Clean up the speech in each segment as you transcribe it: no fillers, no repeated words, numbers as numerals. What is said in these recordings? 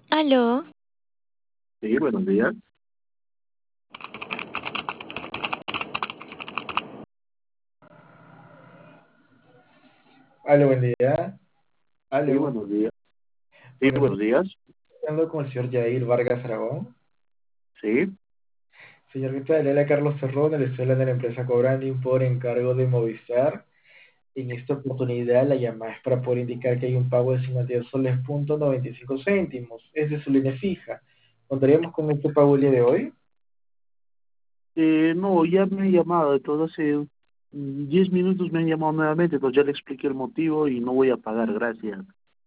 Aló, Sí, buenos días. Aló, buen día. Sí, Aló, buenos días. Sí, buenos días. buenos días. Hablando con el señor Yair Vargas Aragón. Sí. Señor, ¿qué tal? Le habla Carlos Cerrón, le estoy hablando de la empresa Cobranding por encargo de Movistar. En esta oportunidad la llamada es para poder indicar que hay un pago de 52 soles punto 95 céntimos. Es de su línea fija. ¿Contaríamos con este pago el día de hoy? No, ya me han llamado, entonces hace 10 minutos me han llamado nuevamente, entonces ya le expliqué el motivo y no voy a pagar, gracias.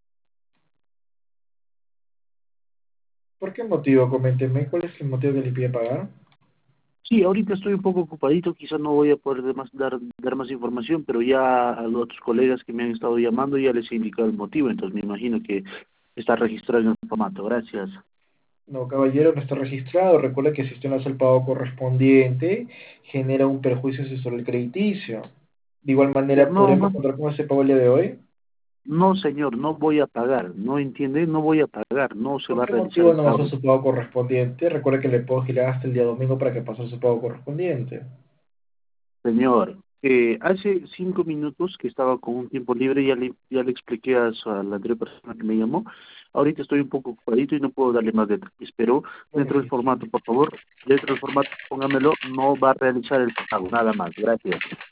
¿Por qué motivo? Coménteme. ¿Cuál es el motivo que le pide pagar? Sí, ahorita estoy un poco ocupadito, quizás no voy a poder dar más información, pero ya a los otros colegas que me han estado llamando ya les he indicado el motivo, entonces me imagino que está registrado en el formato, gracias. No, caballero, no está registrado. Recuerda que si usted no hace el pago correspondiente, genera un perjuicio en su historial crediticio. De igual Ya, manera, no, ¿podremos no, contar con ese pago el día de hoy? no, señor, no voy a pagar, ¿no entiende? No voy a pagar, no se ¿Por va a qué realizar motivo el no hizo pago. su pago correspondiente? Recuerde que le puedo girar hasta el día domingo para que pase su pago correspondiente. Señor, hace 5 minutos que estaba con un tiempo libre, ya le expliqué a la anterior persona que me llamó. Ahorita estoy un poco ocupadito y no puedo darle más detalles, pero dentro del Beneficio. formato, por favor, dentro del formato, póngamelo, no va a realizar el pago, nada más. Gracias.